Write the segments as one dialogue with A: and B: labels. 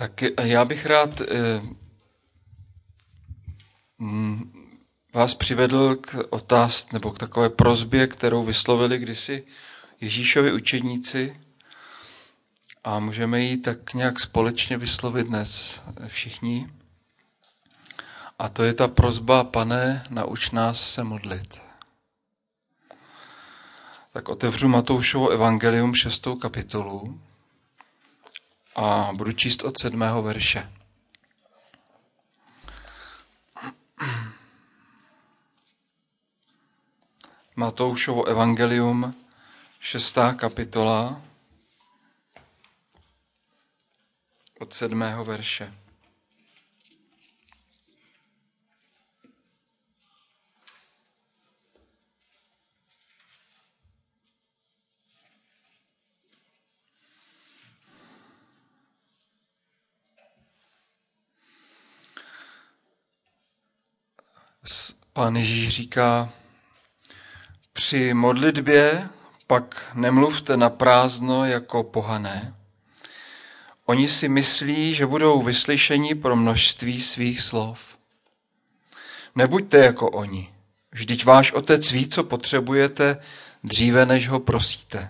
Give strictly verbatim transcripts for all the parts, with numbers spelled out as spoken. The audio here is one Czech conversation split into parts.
A: Tak já bych rád vás přivedl k otázce nebo k takové prosbě, kterou vyslovili kdysi Ježíšovi učedníci a můžeme ji tak nějak společně vyslovit dnes všichni. A to je ta prosba: Pane, nauč nás se modlit. Tak otevřu Matoušovo evangelium šestou kapitolu a budu číst od sedmého verše. Matoušovo evangelium, šestá kapitola, od sedmého verše. Pán Ježíš říká: při modlitbě pak nemluvte na prázdno jako pohané. Oni si myslí, že budou vyslyšeni pro množství svých slov. Nebuďte jako oni. Vždyť váš Otec ví, co potřebujete, dříve než ho prosíte.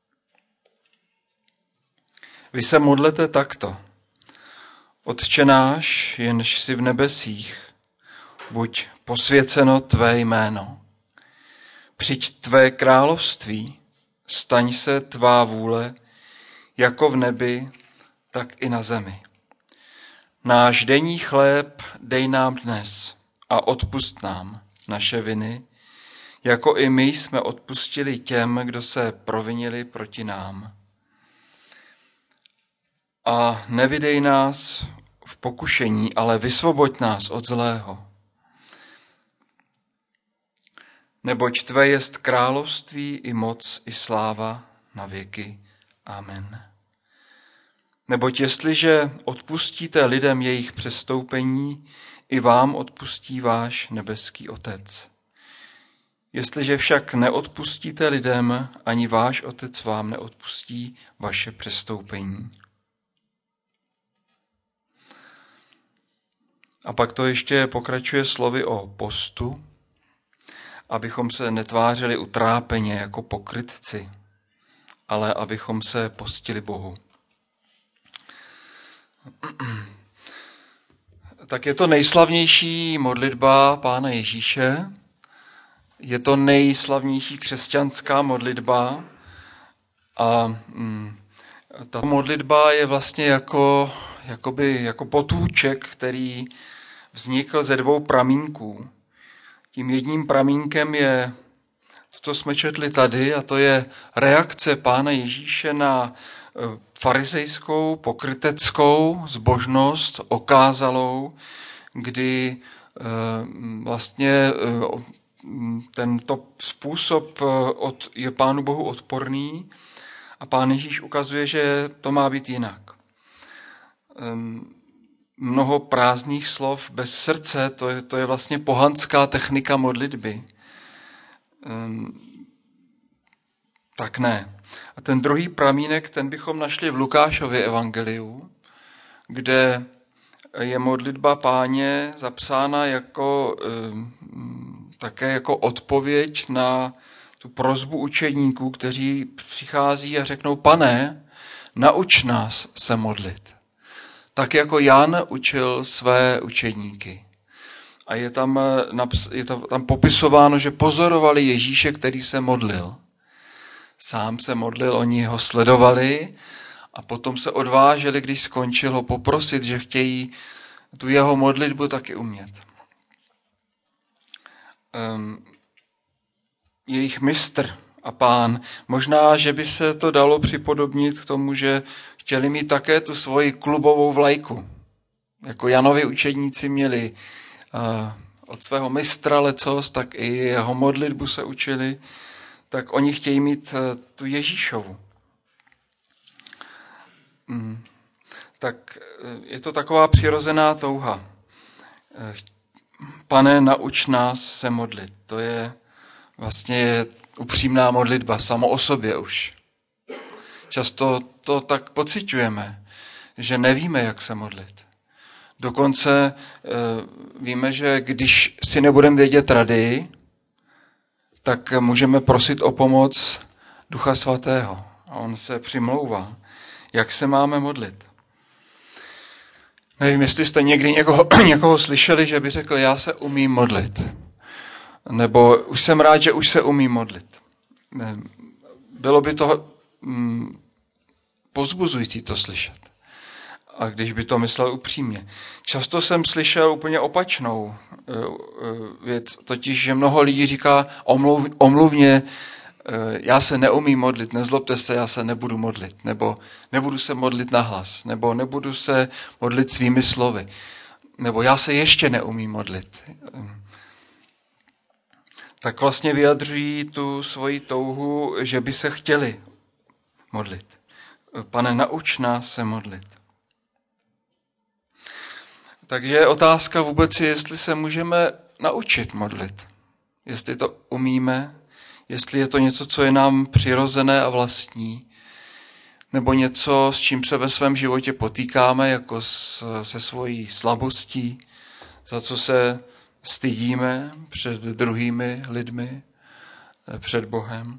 A: Vy se modlete takto: Otče náš, jenž jsi v nebesích, buď posvěceno tvé jméno. Přijď tvé království, staň se tvá vůle, jako v nebi, tak i na zemi. Náš denní chléb dej nám dnes a odpusť nám naše viny, jako i my jsme odpustili těm, kdo se provinili proti nám. A nevydej nás v pokušení, ale vysvoboď nás od zlého. Neboť tvé jest království i moc i sláva na věky. Amen. Neboť jestliže odpustíte lidem jejich přestoupení, i vám odpustí váš nebeský Otec. Jestliže však neodpustíte lidem, ani váš Otec vám neodpustí vaše přestoupení. A pak to ještě pokračuje slovy o postu, abychom se netvářili utrápeně jako pokrytci, ale abychom se postili Bohu. Tak je to nejslavnější modlitba Pána Ježíše, je to nejslavnější křesťanská modlitba a mm, ta modlitba je vlastně jako, jakoby, jako potůček, který vznikl ze dvou pramínků. Tím jedním pramínkem je, co jsme četli tady, a to je reakce Pána Ježíše na farizejskou, pokryteckou zbožnost okázalou, kdy vlastně tento způsob je Pánu Bohu odporný a Pán Ježíš ukazuje, že to má být jinak. Mnoho prázdných slov bez srdce, to je, to je vlastně pohanská technika modlitby. Um, tak ne. A ten druhý pramínek, ten bychom našli v Lukášově evangeliu, kde je modlitba Páně zapsána jako, um, také jako odpověď na tu prosbu učedníků, kteří přichází a řeknou: Pane, nauč nás se modlit. Tak jako Jan učil své učedníky. A je tam, je tam popisováno, že pozorovali Ježíše, který se modlil. Sám se modlil, oni ho sledovali a potom se odvážili, když skončil, ho poprosit, že chtějí tu jeho modlitbu taky umět. Um, jejich mistr a pán, možná, že by se to dalo připodobnit k tomu, že chtěli mít také tu svoji klubovou vlajku. Jako Janovi učedníci měli uh, od svého mistra lecos, tak i jeho modlitbu se učili, tak oni chtějí mít uh, tu Ježíšovu. Mm. Tak uh, je to taková přirozená touha. Uh, Pane, nauč nás se modlit. To je vlastně upřímná modlitba samo o sobě už. Často to tak pociťujeme, že nevíme, jak se modlit. Dokonce e, víme, že když si nebudeme vědět rady, tak můžeme prosit o pomoc Ducha Svatého. A on se přimlouvá, jak se máme modlit. Nevím, jestli jste někdy někoho, někoho slyšeli, že by řekl, já se umím modlit. Nebo už jsem rád, že už se umím modlit. Bylo by to mm, povzbuzující to slyšet. A když by to myslel upřímně. Často jsem slyšel úplně opačnou věc, totiž, že mnoho lidí říká omluv, omluvně, já se neumím modlit, nezlobte se, já se nebudu modlit, nebo nebudu se modlit nahlas, nebo nebudu se modlit svými slovy, nebo já se ještě neumím modlit. Tak vlastně vyjadřují tu svoji touhu, že by se chtěli modlit. Pane, nauč nás se modlit. Takže otázka vůbec je, jestli se můžeme naučit modlit. Jestli to umíme, jestli je to něco, co je nám přirozené a vlastní, nebo něco, s čím se ve svém životě potýkáme, jako se svojí slabostí, za co se stydíme před druhými lidmi, před Bohem.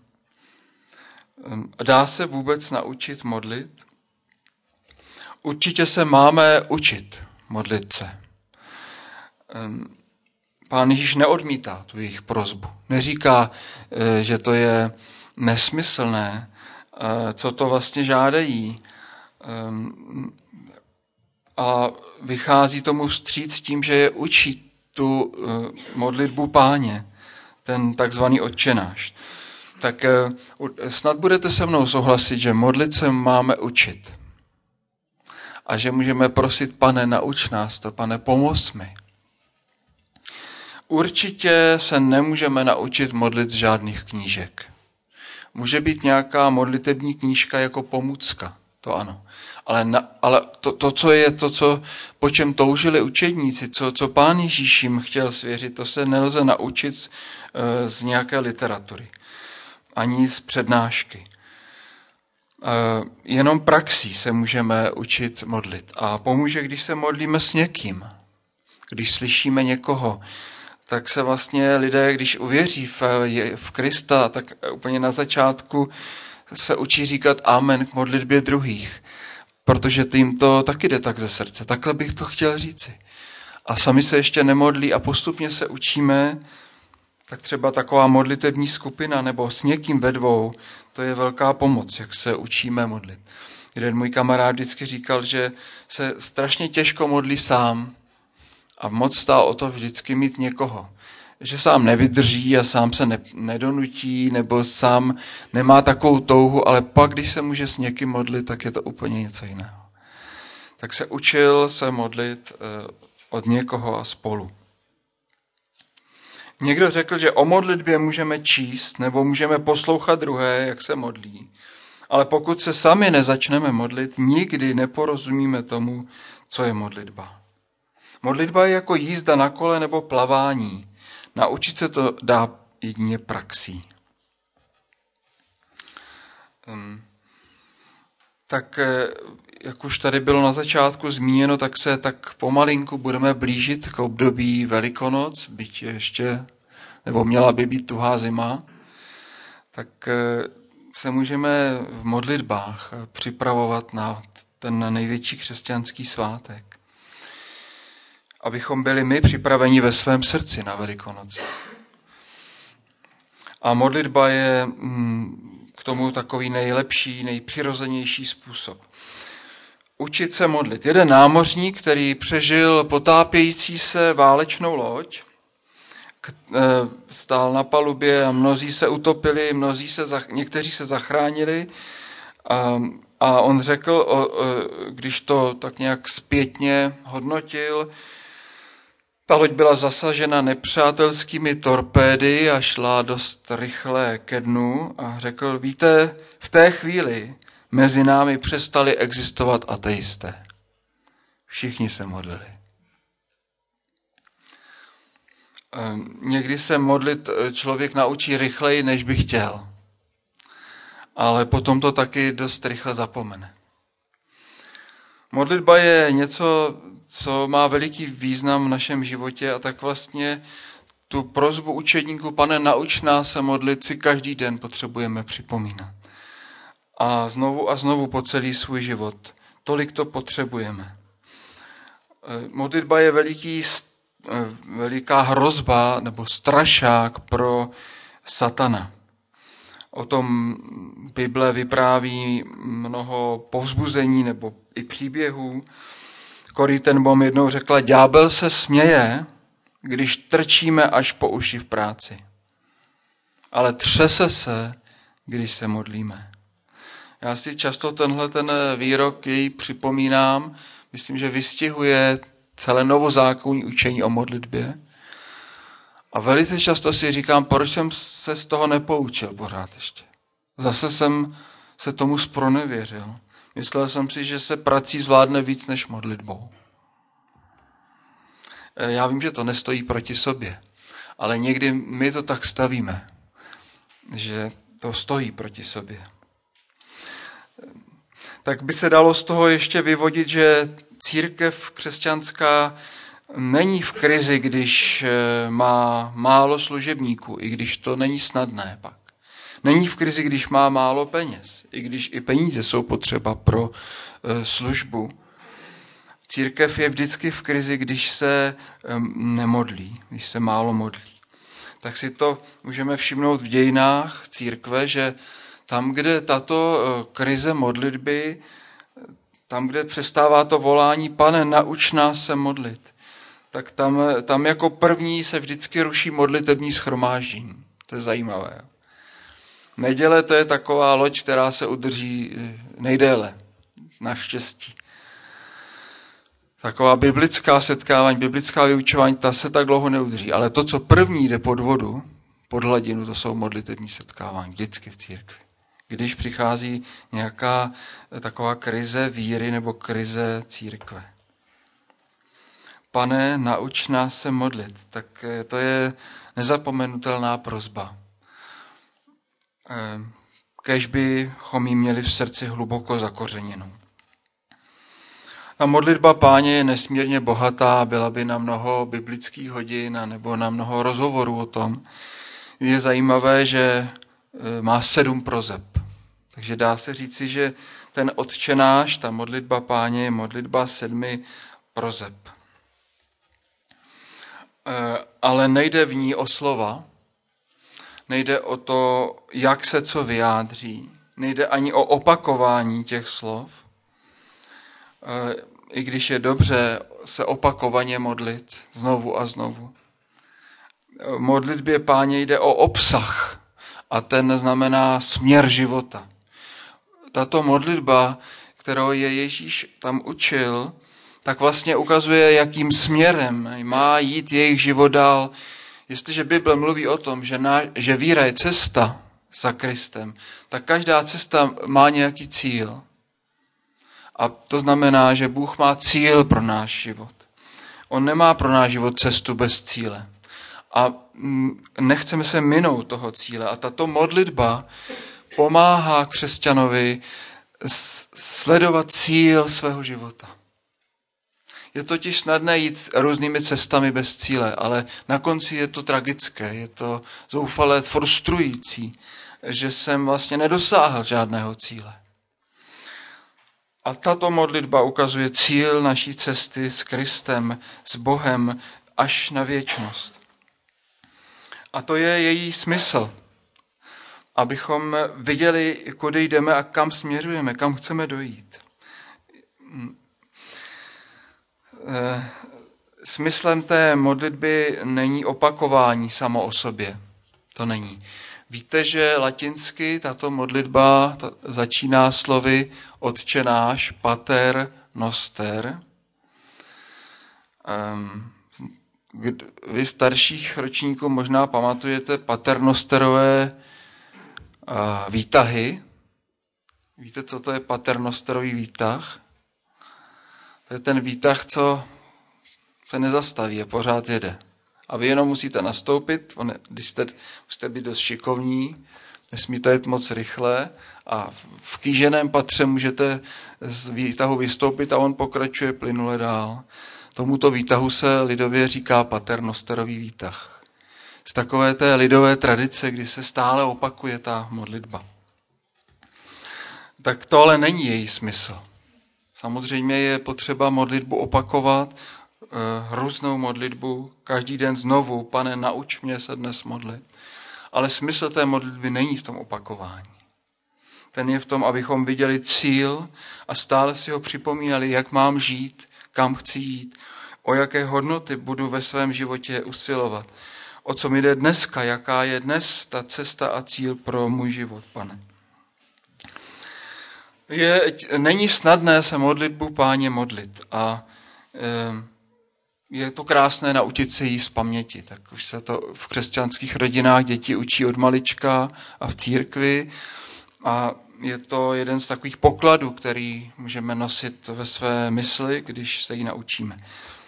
A: Dá se vůbec naučit modlit? Určitě se máme učit modlit se. Pán Ježíš neodmítá tu jejich prosbu. Neříká, že to je nesmyslné, co to vlastně žádají. A vychází tomu vstříc tím, že je učí tu modlitbu Páně, ten takzvaný Otčenáš. Tak snad budete se mnou souhlasit, že modlit se máme učit. A že můžeme prosit, Pane, nauč nás to, Pane, pomoz mi. Určitě se nemůžeme naučit modlit z žádných knížek. Může být nějaká modlitební knížka jako pomůcka, to ano. Ale, na, ale to, to, co je to, co, po čem toužili učedníci, co, co Pán Ježíš jim chtěl svěřit, to se nelze naučit z, z nějaké literatury. Ani z přednášky. Jenom praxí se můžeme učit modlit. A pomůže, když se modlíme s někým. Když slyšíme někoho, tak se vlastně lidé, když uvěří v, v Krista, tak úplně na začátku se učí říkat amen k modlitbě druhých. Protože jim to taky jde tak ze srdce. Takhle bych to chtěl říci. A sami se ještě nemodlí a postupně se učíme, tak třeba taková modlitební skupina nebo s někým ve dvou, to je velká pomoc, jak se učíme modlit. Jeden můj kamarád vždycky říkal, že se strašně těžko modlí sám a moc stál o to vždycky mít někoho. Že sám nevydrží a sám se ne, nedonutí nebo sám nemá takovou touhu, ale pak, když se může s někým modlit, tak je to úplně něco jiného. Tak se učil se modlit od někoho a spolu. Někdo řekl, že o modlitbě můžeme číst nebo můžeme poslouchat druhé, jak se modlí. Ale pokud se sami nezačneme modlit, nikdy neporozumíme tomu, co je modlitba. Modlitba je jako jízda na kole nebo plavání. Naučit se to dá jedině praxí. Um, tak, jak už tady bylo na začátku zmíněno, tak se tak pomalinku budeme blížit k období Velikonoc, byť ještě, nebo měla by být tuhá zima, tak se můžeme v modlitbách připravovat na ten největší křesťanský svátek. Abychom byli my připraveni ve svém srdci na Velikonoce. A modlitba je k tomu takový nejlepší, nejpřirozenější způsob. Učit se modlit. Jeden námořník, který přežil potápějící se válečnou loď, stál na palubě a mnozí se utopili, mnozí se, někteří se zachránili a, a on řekl, když to tak nějak zpětně hodnotil, ta loď byla zasažena nepřátelskými torpédy a šla dost rychle ke dnu a řekl, víte, v té chvíli mezi námi přestali existovat ateisté. Všichni se modlili. Někdy se modlit člověk naučí rychleji, než by chtěl. Ale potom to taky dost rychle zapomene. Modlitba je něco, co má veliký význam v našem životě a tak vlastně tu prosbu učedníků, Pane, nauč nás se modlit, si každý den potřebujeme připomínat. A znovu a znovu po celý svůj život. Tolik to potřebujeme. Modlitba je veliký, veliká hrozba nebo strašák pro satana. O tom Bible vypráví mnoho povzbuzení nebo i příběhů. Corrie ten Boom jednou řekla, ďábel se směje, když trčíme až po uši v práci. Ale třese se, když se modlíme. Já si často tenhle ten výrok jej připomínám. Myslím, že vystihuje celé novozákonní učení o modlitbě. A velice často si říkám, proč jsem se z toho nepoučil pořád ještě. Zase jsem se tomu zpronevěřil. Myslel jsem si, že se prací zvládne víc než modlitbou. Já vím, že to nestojí proti sobě, ale někdy my to tak stavíme, že to stojí proti sobě. Tak by se dalo z toho ještě vyvodit, že církev křesťanská není v krizi, když má málo služebníků, i když to není snadné pak. Není v krizi, když má málo peněz, i když i peníze jsou potřeba pro službu. Církev je vždycky v krizi, když se nemodlí, když se málo modlí. Tak si to můžeme všimnout v dějinách církve, že tam, kde tato krize modlitby, tam, kde přestává to volání, Pane, nauč nás se modlit, tak tam, tam jako první se vždycky ruší modlitební shromáždění. To je zajímavé. Neděle to je taková loď, která se udrží nejdéle, naštěstí. Taková biblická setkávání, biblická vyučování, ta se tak dlouho neudrží. Ale to, co první jde pod vodu, pod hladinu, to jsou modlitební setkávání, vždycky v církvi. Když přichází nějaká taková krize víry nebo krize církve. Pane, nauč nás se modlit. Tak to je nezapomenutelná prosba. Kéž bychom ji měli v srdci hluboko zakořeněnou. Ta modlitba Páně je nesmírně bohatá, byla by na mnoho biblických hodin nebo na mnoho rozhovorů o tom. Je zajímavé, že má sedm prozeb. Takže dá se říci, že ten Otčenáš, ta modlitba Páně je modlitba sedmi prozeb. Ale nejde v ní o slova, nejde o to, jak se co vyjádří, nejde ani o opakování těch slov, i když je dobře se opakovaně modlit znovu a znovu. V modlitbě Páně jde o obsah a ten znamená směr života. Tato modlitba, kterou je Ježíš tam učil, tak vlastně ukazuje, jakým směrem má jít jejich život dál. Jestliže Bible mluví o tom, že, na, že víra je cesta za Kristem, tak každá cesta má nějaký cíl. A to znamená, že Bůh má cíl pro náš život. On nemá pro náš život cestu bez cíle. A nechceme se minout toho cíle. A tato modlitba pomáhá křesťanovi sledovat cíl svého života. Je totiž snadné jít různými cestami bez cíle, ale na konci je to tragické, je to zoufalé, frustrující, že jsem vlastně nedosáhl žádného cíle. A tato modlitba ukazuje cíl naší cesty s Kristem, s Bohem až na věčnost. A to je její smysl, abychom viděli, kudy jdeme a kam směřujeme, kam chceme dojít. Smyslem té modlitby není opakování samo o sobě. To není. Víte, že latinsky tato modlitba začíná slovy Otče náš, Pater Noster. Vy starších ročníků možná pamatujete paternosterové výtahy. Víte, co to je paternosterový výtah? To je ten výtah, co se nezastaví a pořád jede. A vy jenom musíte nastoupit, když jste, musíte být dost šikovní, Nesmí to jet moc rychle a v kýženém patře můžete z výtahu vystoupit a on pokračuje plynule dál. Tomuto výtahu se lidově říká paternosterový výtah. Z takové té lidové tradice, kdy se stále opakuje ta modlitba. Tak to ale není její smysl. Samozřejmě je potřeba modlitbu opakovat, různou modlitbu, každý den znovu, Pane, nauč mě se dnes modlit. Ale smysl té modlitby není v tom opakování. Ten je v tom, abychom viděli cíl a stále si ho připomínali, jak mám žít, kam chci jít, o jaké hodnoty budu ve svém životě usilovat. O co mi jde dneska, jaká je dnes ta cesta a cíl pro můj život, Pane. Je, není snadné se modlitbu Páně modlit a e, je to krásné naučit se jí z paměti. Tak už se to v křesťanských rodinách děti učí od malička a v církvi a je to jeden z takových pokladů, který můžeme nosit ve své mysli, když se ji naučíme.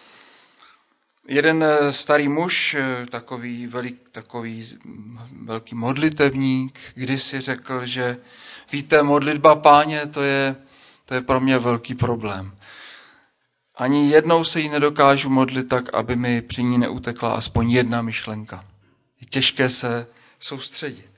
A: Jeden starý muž, takový, velik, takový velký modlitevník, kdysi řekl, že víte, modlitba Páně, to je, to je pro mě velký problém. Ani jednou se jí nedokážu modlit tak, aby mi při ní neutekla aspoň jedna myšlenka. Je těžké se soustředit.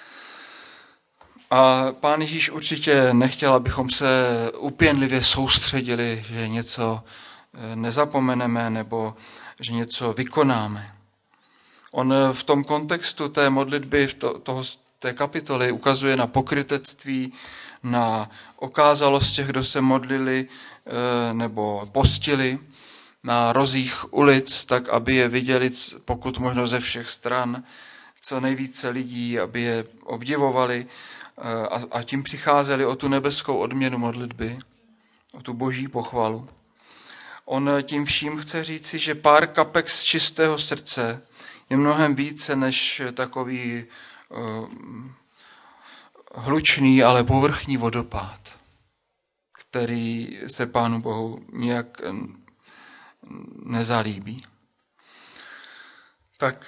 A: A Pán Ježíš určitě nechtěl, abychom se úpěnlivě soustředili, že něco nezapomeneme nebo že něco vykonáme. On v tom kontextu té modlitby, v to, toho, té kapitoly ukazuje na pokrytectví, na okázalost těch, kdo se modlili nebo postili na rozích ulic, tak aby je viděli pokud možno ze všech stran, co nejvíce lidí, aby je obdivovali a, a tím přicházeli o tu nebeskou odměnu modlitby, o tu boží pochvalu. On tím vším chce říci, že pár kapek z čistého srdce je mnohem více než takový uh, hlučný, ale povrchní vodopád, který se Pánu Bohu nijak nezalíbí. Tak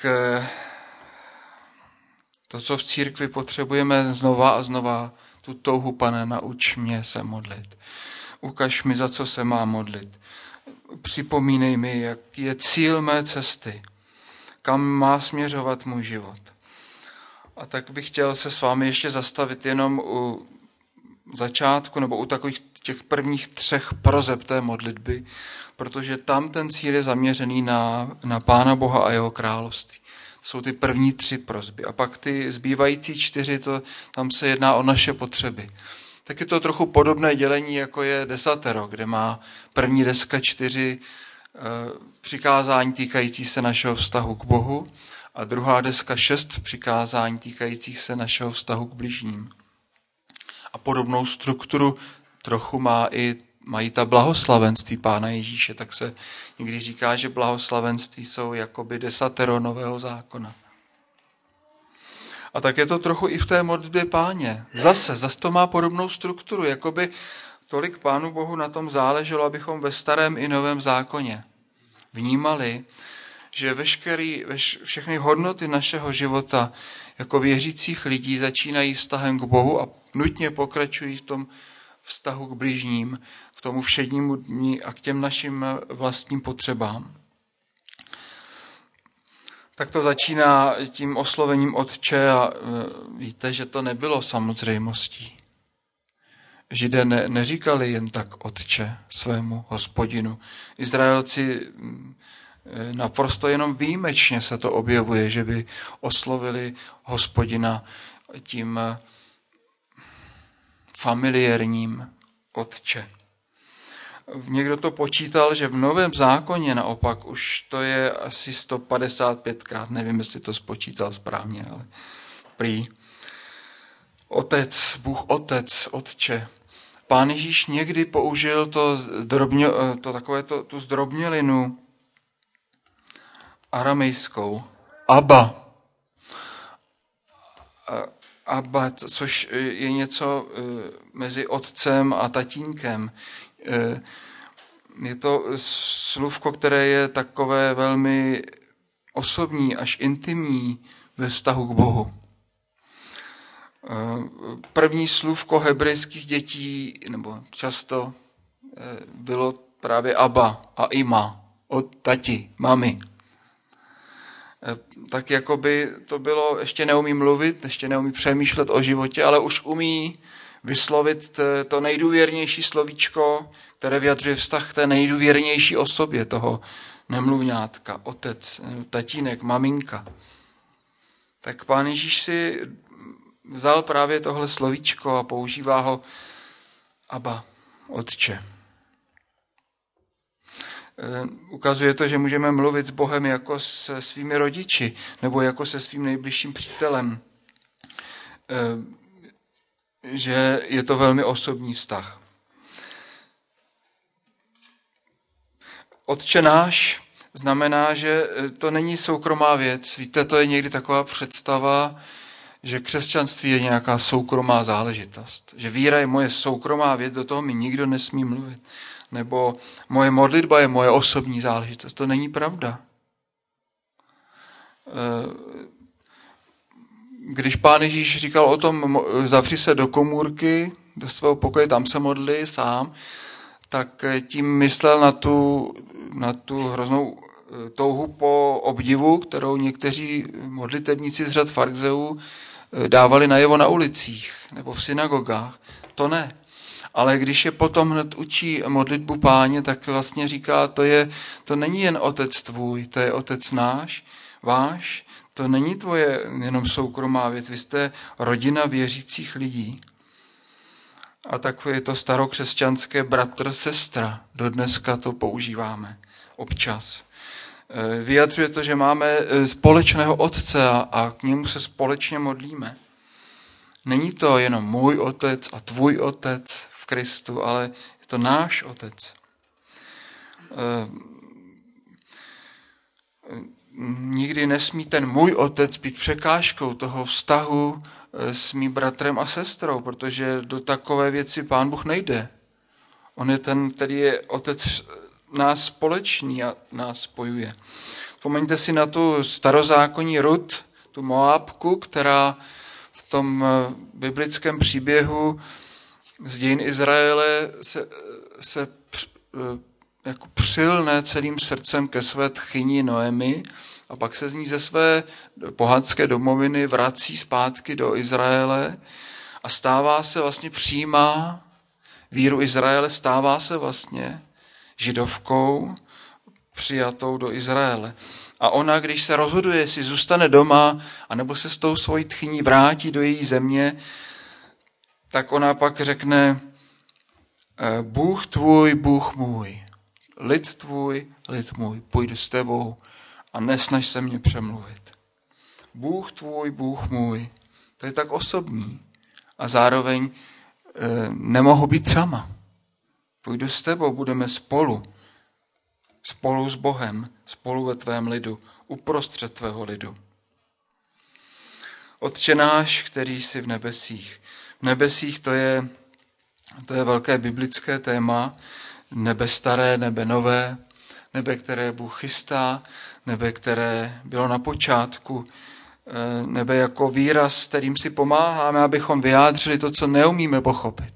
A: to, co v církvi potřebujeme znova a znova, tu touhu, Pane, nauč mě se modlit. Ukaž mi, za co se mám modlit. Připomínej mi, jaký je cíl mé cesty, kam má směřovat můj život. A tak bych chtěl se s vámi ještě zastavit jenom u začátku nebo u takových těch prvních třech prozeb té modlitby, protože tam ten cíl je zaměřený na, na Pána Boha a jeho království. To jsou ty první tři prosby. A pak ty zbývající čtyři, to, tam se jedná o naše potřeby. Tak je to trochu podobné dělení, jako je desatero, kde má první deska čtyři e, přikázání týkající se našeho vztahu k Bohu a druhá deska šest přikázání týkajících se našeho vztahu k bližním. A podobnou strukturu trochu má i, mají ta blahoslavenství Pána Ježíše, tak se někdy říká, že blahoslavenství jsou jakoby desatero nového zákona. A tak je to trochu i v té modlitbě Páně. Zase, zase to má podobnou strukturu, jakoby tolik Pánu Bohu na tom záleželo, abychom ve starém i novém zákoně vnímali, že veškerý, veš, všechny hodnoty našeho života jako věřících lidí začínají vztahem k Bohu a nutně pokračují v tom vztahu k bližním, k tomu všednímu dni a k těm našim vlastním potřebám. Tak to začíná tím oslovením Otče a víte, že to nebylo samozřejmostí. Židé ne, neříkali jen tak Otče svému Hospodinu. Izraelci naprosto jenom výjimečně se to objevuje, že by oslovili Hospodina tím familiérním Otče. Někdo to počítal, že v Novém zákoně naopak už to je asi sto padesát pět krát, nevím, jestli to spočítal správně, ale prý. Otec, Bůh Otec, Otče. Pán Ježíš někdy použil to, drobně, to takové to, tu zdrobnělinu aramejskou. Abba. Abba, což je něco mezi otcem a tatínkem. Je to slůvko, které je takové velmi osobní, až intimní ve vztahu k Bohu. První slůvko hebrejských dětí, nebo často bylo právě Abba a Ima, od tati, mami. Tak jako by to bylo, ještě neumí mluvit, ještě neumí přemýšlet o životě, ale už umí vyslovit to nejdůvěrnější slovíčko, které vyjadřuje vztah k té nejdůvěrnější osobě toho nemluvňátka, otec, tatínek, maminka. Tak Pán Ježíš si vzal právě tohle slovíčko a používá ho Abba, Otče. Ukazuje to, že můžeme mluvit s Bohem jako se svými rodiči nebo jako se svým nejbližším přítelem. Že je to velmi osobní vztah. Otče náš znamená, že to není soukromá věc. Víte, to je někdy taková představa, že křesťanství je nějaká soukromá záležitost. Že víra je moje soukromá věc, do toho mi nikdo nesmí mluvit. Nebo moje modlitba je moje osobní záležitost. To není pravda. Když Pán Ježíš říkal o tom, zavři se do komůrky, do svého pokoje, tam se modli sám, tak tím myslel na tu, na tu hroznou touhu po obdivu, kterou někteří modlitebníci z řad farizeů dávali najevo na ulicích nebo v synagogách. To ne. Ale když je potom hned učí modlitbu Páně, tak vlastně říká, to, je, to není jen otec tvůj, to je otec náš, váš, to není tvoje jenom soukromá věc, vy jste rodina věřících lidí. A tak je to starokřesťanské bratr, sestra, dodneska to používáme občas. Vyjadřuje to, že máme společného otce a, a k němu se společně modlíme. Není to jenom můj otec a tvůj otec v Kristu, ale je to náš otec. Nikdy nesmí ten můj otec být překážkou toho vztahu s mým bratrem a sestrou, protože do takové věci Pán Bůh nejde. On je ten, který je otec nás společný a nás spojuje. Vzpomeňte si na tu starozákonní Rut, tu Moábku, která v tom biblickém příběhu z dějin Izraele se, se jako přilne celým srdcem ke své tchyni Noemi a pak se z ní ze své pohanské domoviny vrací zpátky do Izraele a stává se vlastně, přijímá víru Izraele, stává se vlastně židovkou přijatou do Izraele. A ona, když se rozhoduje, jestli zůstane doma, anebo se s tou svojí tchyní vrátí do její země, tak ona pak řekne, Bůh tvůj, Bůh můj, lid tvůj, lid můj, půjdu s tebou a nesnaž se mě přemluvit. Bůh tvůj, Bůh můj, to je tak osobní a zároveň e, nemohu být sama. Půjdu s tebou, budeme spolu, spolu s Bohem, spolu ve tvém lidu, uprostřed tvého lidu. Otče náš, který jsi v nebesích. V nebesích to je, to je velké biblické téma, nebe staré, nebe nové, nebe, které Bůh chystá, nebe, které bylo na počátku, nebe jako výraz, s kterým si pomáháme, abychom vyjádřili to, co neumíme pochopit.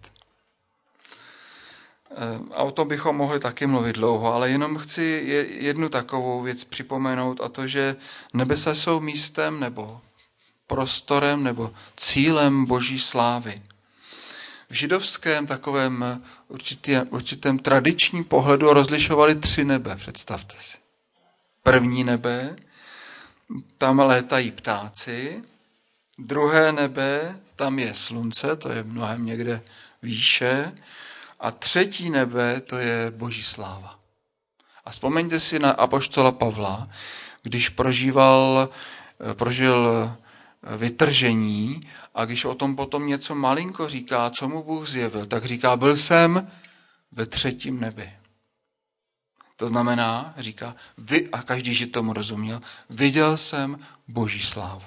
A: A o tom bychom mohli taky mluvit dlouho, ale jenom chci jednu takovou věc připomenout, a to, že nebesa jsou místem nebo prostorem nebo cílem Boží slávy. V židovském takovém určitém, určitém tradičním pohledu rozlišovali tři nebe, představte si. První nebe, tam létají ptáci, druhé nebe, tam je slunce, to je mnohem někde výše, a třetí nebe, to je Boží sláva. A vzpomeňte si na apoštola Pavla, když prožíval, prožil vytržení a když o tom potom něco malinko říká, co mu Bůh zjevil, tak říká, byl jsem ve třetím nebi. To znamená, říká, vy, a každý že tomu rozuměl, viděl jsem Boží slávu.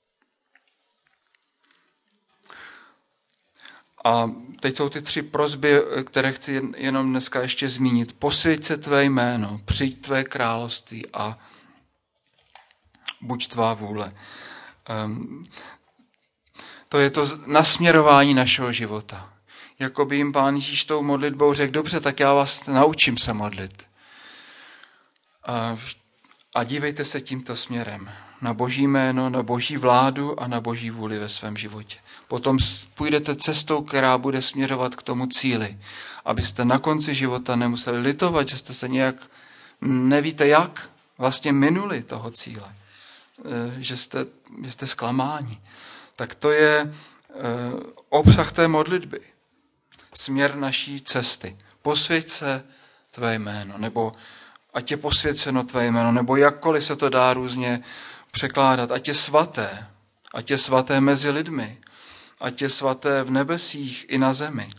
A: A teď jsou ty tři prosby, které chci jenom dneska ještě zmínit. Posvěť se tvé jméno, přijď tvé království a buď tvá vůle. To je to nasměrování našeho života. Jakoby jim Pán Ježíš tou modlitbou řekl, dobře, tak já vás naučím se modlit. A, a dívejte se tímto směrem. Na Boží jméno, na Boží vládu a na Boží vůli ve svém životě. Potom půjdete cestou, která bude směřovat k tomu cíli. Abyste na konci života nemuseli litovat, že jste se nějak, nevíte jak, vlastně minuli toho cíle. Že jste, že jste zklamáni. Tak to je obsah té modlitby. Směr naší cesty. Posvěť se tvé jméno, nebo ať je posvěceno tvé jméno, nebo jakkoliv se to dá různě překládat, ať je svaté, ať je svaté mezi lidmi, ať je svaté v nebesích i na zemi.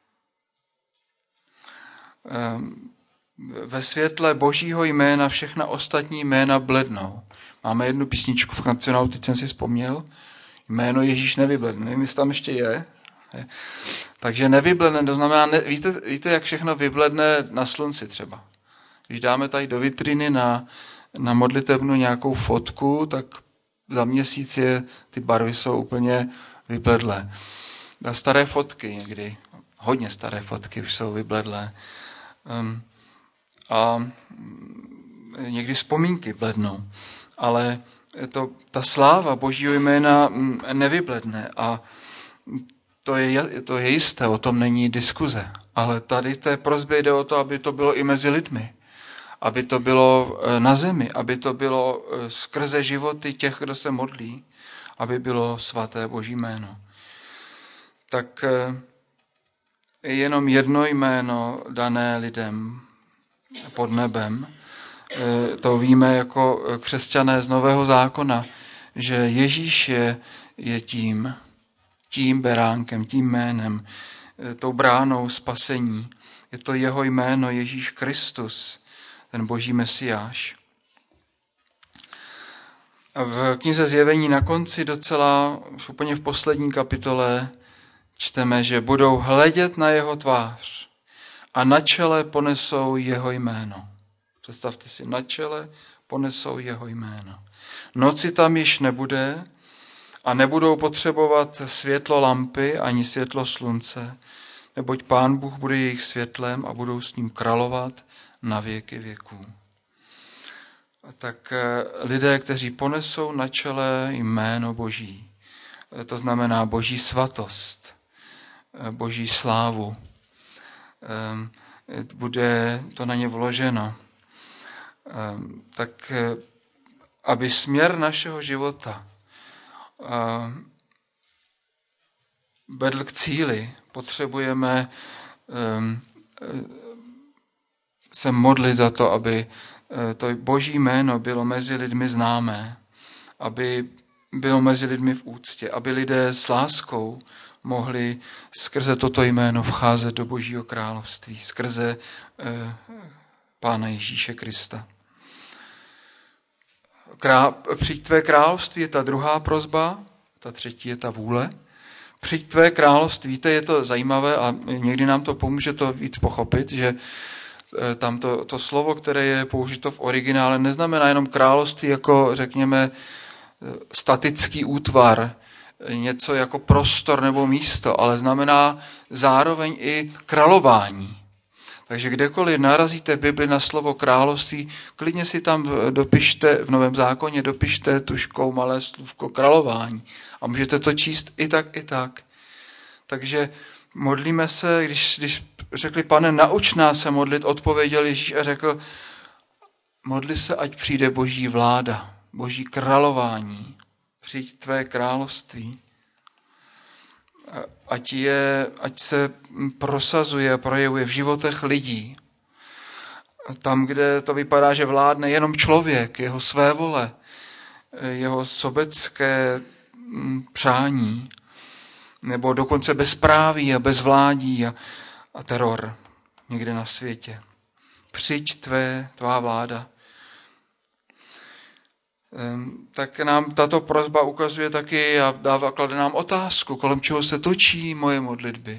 A: Ve světle Božího jména všechna ostatní jména blednou. Máme jednu písničku v kancionálu, teď jsem si vzpomněl, jméno Ježíš nevybledne, nevím, jestli tam ještě je. Takže nevybledne, to znamená, ne, víte, víte, jak všechno vybledne na slunci třeba. Když dáme tady do vitriny na, na modlitebnu nějakou fotku, tak za měsíc je, ty barvy jsou úplně vybledlé. A staré fotky někdy, hodně staré fotky už jsou vybledlé. Um, a někdy vzpomínky blednou. Ale to, ta sláva Božího jména nevybledne a to je, to je jisté, o tom není diskuze. Ale tady v té prosbě jde o to, aby to bylo i mezi lidmi. Aby to bylo na zemi, aby to bylo skrze životy těch, kdo se modlí, aby bylo svaté Boží jméno. Tak je jenom jedno jméno dané lidem pod nebem. To víme jako křesťané z Nového zákona, že Ježíš je, je tím, tím beránkem, tím jménem, tou bránou spasení. Je to jeho jméno Ježíš Kristus, ten Boží Mesiáš. A v knize Zjevení na konci docela, už úplně v poslední kapitole, čteme, že budou hledět na jeho tvář a na čele ponesou jeho jméno. Představte si, na čele ponesou jeho jméno. Noci tam již nebude a nebudou potřebovat světlo lampy ani světlo slunce, neboť Pán Bůh bude jejich světlem a budou s ním královat na věky věků. A tak lidé, kteří ponesou na čele jméno Boží, to znamená Boží svatost, Boží slávu, bude to na ně vloženo, tak aby směr našeho života vedl k cíli, potřebujeme se modlit za to, aby to Boží jméno bylo mezi lidmi známé, aby bylo mezi lidmi v úctě, aby lidé s láskou mohli skrze toto jméno vcházet do Božího království, skrze eh, Pána Ježíše Krista. Krá, přijď tvé království je ta druhá prosba, ta třetí je ta vůle. Přijď tvé království, víte, je to zajímavé a někdy nám to pomůže to víc pochopit, že tam to, to slovo, které je použito v originále, neznamená jenom království jako, řekněme, statický útvar, něco jako prostor nebo místo, ale znamená zároveň i králování. Takže kdekoliv narazíte v Bibli na slovo království, klidně si tam dopište, v Novém zákoně dopište tužkou malé slůvko králování. A můžete to číst i tak, i tak. Takže modlíme se, když, když řekli, Pane, nauč nás se modlit, odpověděl Ježíš a řekl, modli se, ať přijde Boží vláda, Boží králování, přijď tvé království. Ať, je, ať se prosazuje a projevuje v životech lidí. Tam, kde to vypadá, že vládne jenom člověk, jeho svévole, jeho sobecké přání, nebo dokonce bezpráví a bezvládí a, a teror někde na světě. Přijď tvé, tvá vláda. Tak nám tato prosba ukazuje taky a dává, klade nám otázku, kolem čeho se točí moje modlitby.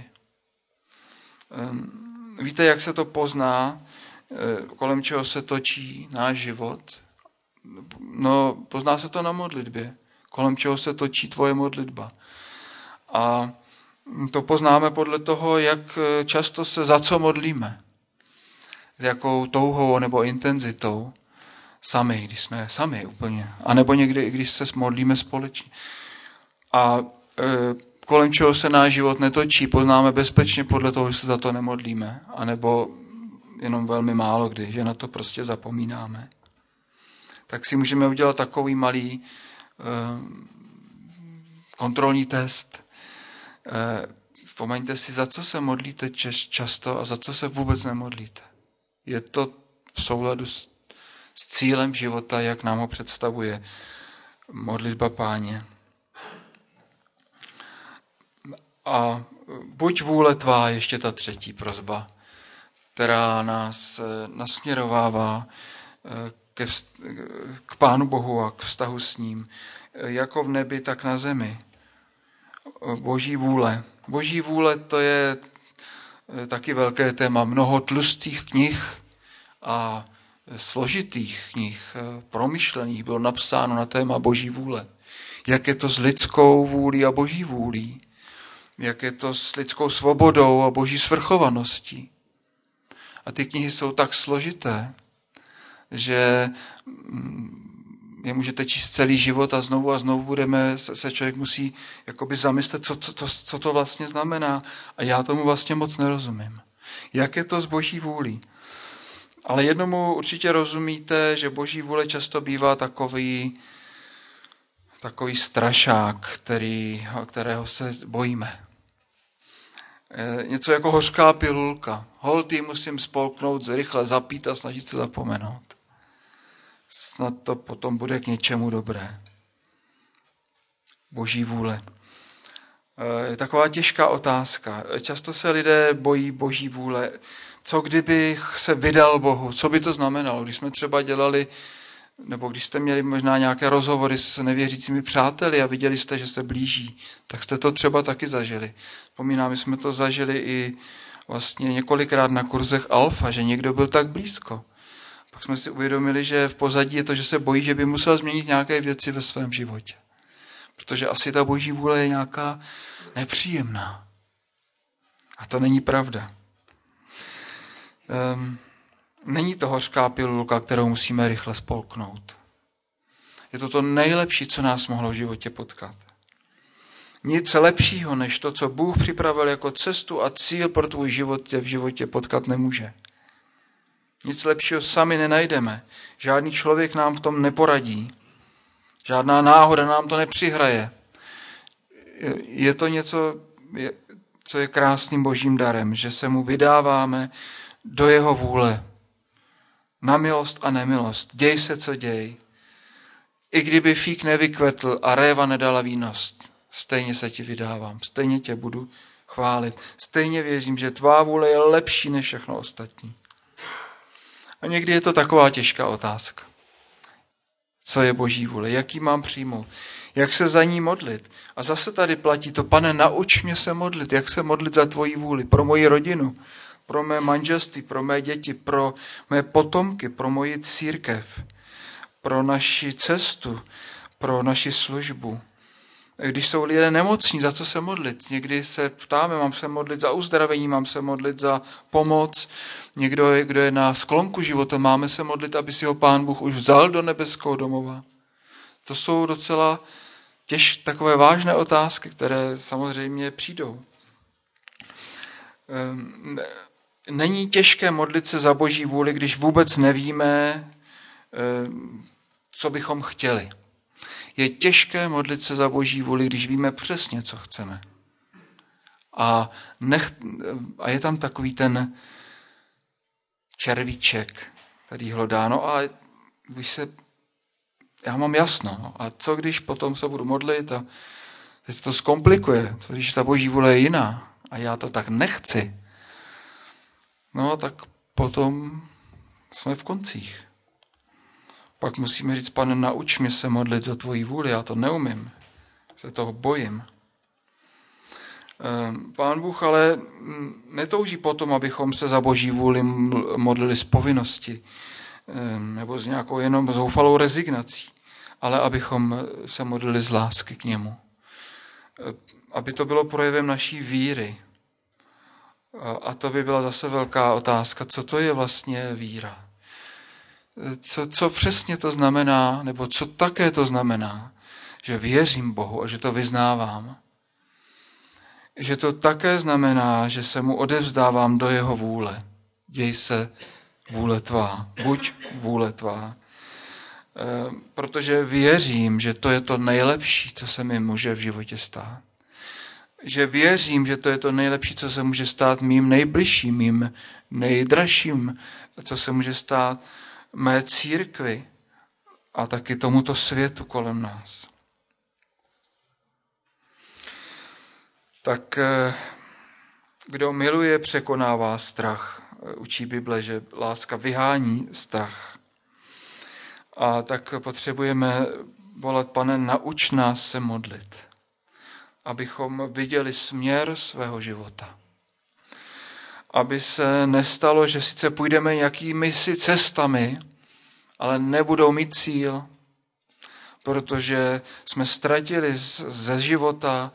A: Víte, jak se to pozná, kolem čeho se točí náš život? No, pozná se to na modlitbě. Kolem čeho se točí tvoje modlitba. A to poznáme podle toho, jak často se za co modlíme. S jakou touhou nebo intenzitou. Sami, když jsme sami úplně. A nebo někdy, když se modlíme společně. A e, kolem čeho se náš život netočí, poznáme bezpečně podle toho, že se za to nemodlíme. A nebo jenom velmi málo kdy, že na to prostě zapomínáme. Tak si můžeme udělat takový malý e, kontrolní test. E, vzpomeňte si, za co se modlíte často a za co se vůbec nemodlíte. Je to v souladu s, s cílem života, jak nám ho představuje modlitba Páně. A buď vůle tvá, ještě ta třetí prosba, která nás nasměrovává ke vz, k Pánu Bohu a k vztahu s ním, jako v nebi, tak na zemi. Boží vůle. Boží vůle, to je taky velké téma. Mnoho tlustých knih a složitých knih, promyšlených, bylo napsáno na téma Boží vůle. Jak je to s lidskou vůlí a Boží vůlí. Jak je to s lidskou svobodou a Boží svrchovaností. A ty knihy jsou tak složité, že je můžete číst celý život a znovu a znovu budeme, se člověk musí jakoby zamyslet, co, co, co to vlastně znamená. A já tomu vlastně moc nerozumím. Jak je to s Boží vůlí? Ale jednomu určitě rozumíte, že Boží vůle často bývá takový, takový strašák, který, kterého se bojíme. Něco jako hořká pilulka. Holt ji musím spolknout, rychle zapít a snažit se zapomenout. Snad to potom bude k něčemu dobré. Boží vůle. Je taková těžká otázka. Často se lidé bojí Boží vůle. Co kdybych se vydal Bohu? Co by to znamenalo? Když jsme třeba dělali, nebo když jste měli možná nějaké rozhovory s nevěřícími přáteli a viděli jste, že se blíží, tak jste to třeba taky zažili. Vzpomínám, my jsme to zažili i vlastně několikrát na kurzech Alfa, že někdo byl tak blízko. Pak jsme si uvědomili, že v pozadí je to, že se bojí, že by musel změnit nějaké věci ve svém životě. Protože asi ta Boží vůle je nějaká nepříjemná. A to není pravda. Um, není to hořká pilulka, kterou musíme rychle spolknout. Je to to nejlepší, co nás mohlo v životě potkat. Nic lepšího, než to, co Bůh připravil jako cestu a cíl pro tvůj život, tě v životě potkat nemůže. Nic lepšího sami nenajdeme. Žádný člověk nám v tom neporadí. Žádná náhoda nám to nepřihraje. Je to něco, co je krásným Božím darem, že se mu vydáváme do jeho vůle. Na milost a nemilost. Děj se, co děj. I kdyby fík nevykvetl a réva nedala výnost, stejně se ti vydávám. Stejně tě budu chválit. Stejně věřím, že tvá vůle je lepší než všechno ostatní. A někdy je to taková těžká otázka. Co je Boží vůle? Jak ji mám přijmout? Jak se za ní modlit? A zase tady platí to, Pane, nauč mě se modlit. Jak se modlit za tvoji vůli? Pro moji rodinu, pro mé manželství, pro mé děti, pro mé potomky, pro moji církev, pro naši cestu, pro naši službu. Když jsou lidé nemocní, za co se modlit? Někdy se ptáme, mám se modlit za uzdravení, mám se modlit za pomoc. Někdo, kdo je na sklonku života, máme se modlit, aby si ho Pán Bůh už vzal do nebeského domova. To jsou docela těž, takové vážné otázky, které samozřejmě přijdou. Není těžké modlit se za Boží vůli, když vůbec nevíme, co bychom chtěli. Je těžké modlit se za Boží vůli, když víme přesně, co chceme. A, nech, a je tam takový ten červíček, který hlodá. No a když se, já mám jasno. No, a co když potom se budu modlit a teď to zkomplikuje, co když ta Boží vůle je jiná a já to tak nechci. No tak potom jsme v koncích. Pak musíme říct, Pane, nauč mě se modlit za tvoji vůli, já to neumím, se toho bojím. Pán Bůh ale netouží potom, abychom se za Boží vůli modlili z povinnosti nebo s nějakou jenom zoufalou rezignací, ale abychom se modlili z lásky k němu. aby to bylo projevem naší víry. A to by byla zase velká otázka, co to je vlastně víra. Co, co přesně to znamená, nebo co také to znamená, že věřím Bohu a že to vyznávám. Že to také znamená, že se mu odevzdávám do jeho vůle. Děj se vůle tvá, buď vůle tvá. E, protože věřím, že to je to nejlepší, co se mi může v životě stát. Že věřím, že to je to nejlepší, co se může stát mým nejbližším, mým nejdražším, co se může stát mé církvi a taky tomuto světu kolem nás. Tak kdo miluje, překonává strach. Učí Bible, že láska vyhání strach. A tak potřebujeme volat: Pane, nauč nás se modlit, abychom viděli směr svého života. Aby se nestalo, že sice půjdeme nějakými si cestami, ale nebudou mít cíl, protože jsme ztratili ze života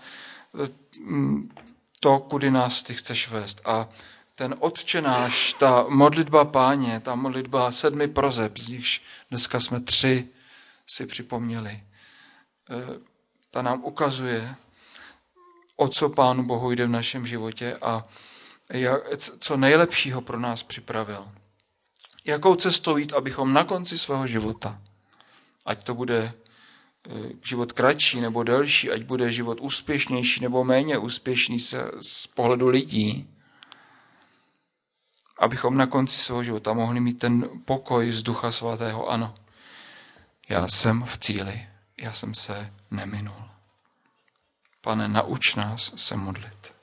A: to, kudy nás ty chceš vést. A ten Otče náš, ta modlitba Páně, ta modlitba sedmi prozeb, z nichž dneska jsme tři si připomněli, ta nám ukazuje, o co Pánu Bohu jde v našem životě a jak, co nejlepšího pro nás připravil. Jakou cestou jít, abychom na konci svého života, ať to bude život kratší nebo delší, ať bude život úspěšnější nebo méně úspěšný se, z pohledu lidí, abychom na konci svého života mohli mít ten pokoj z Ducha Svatého. Ano, já jsem v cíli, já jsem se neminul. Pane, nauč nás se modlit.